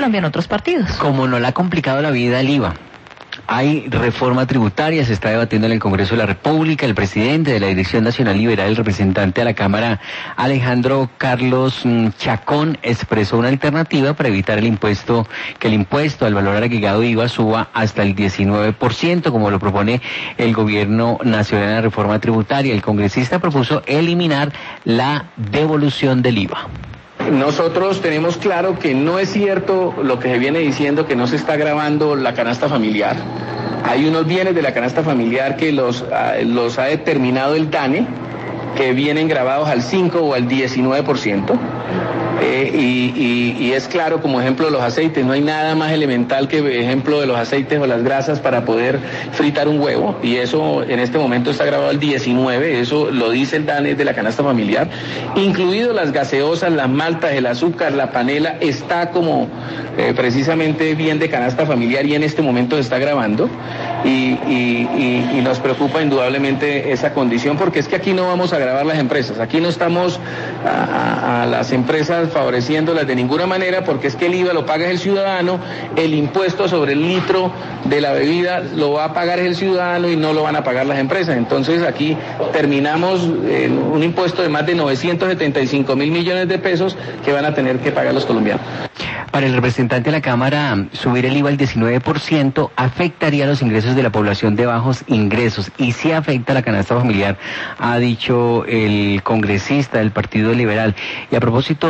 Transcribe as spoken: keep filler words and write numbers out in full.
Colombia en otros partidos. Como no le ha complicado la vida el I V A. Hay reforma tributaria, se está debatiendo en el Congreso de la República. El presidente de la Dirección Nacional Liberal, el representante a la Cámara, Alejandro Carlos Chacón, expresó una alternativa para evitar el impuesto, que el impuesto al valor agregado I V A suba hasta el diecinueve por ciento, como lo propone el Gobierno Nacional en la reforma tributaria. El congresista propuso eliminar la devolución del I V A. Nosotros tenemos claro que no es cierto lo que se viene diciendo, que no se está gravando la canasta familiar. Hay unos bienes de la canasta familiar que los, los ha determinado el D A N E, que vienen gravados al cinco o al diecinueve por ciento. Eh, y, y, y es claro, como ejemplo, los aceites. No hay nada más elemental que ejemplo de los aceites o las grasas para poder fritar un huevo, y eso en este momento está grabado al diecinueve, eso lo dice el D A N E de la canasta familiar, incluido las gaseosas, las maltas, el azúcar, la panela, está como eh, precisamente bien de canasta familiar, y en este momento se está grabando, y, y, y, y nos preocupa indudablemente esa condición, porque es que aquí no vamos a grabar las empresas, aquí no estamos a, a, a las empresas favoreciéndolas de ninguna manera, porque es que el I V A lo paga el ciudadano, el impuesto sobre el litro de la bebida lo va a pagar el ciudadano y no lo van a pagar las empresas. Entonces aquí terminamos en un impuesto de más de novecientos setenta y cinco mil millones de pesos que van a tener que pagar los colombianos. Para el representante de la Cámara, subir el I V A al diecinueve por ciento afectaría los ingresos de la población de bajos ingresos, y sí afecta a la canasta familiar, ha dicho el congresista del Partido Liberal. Y a propósito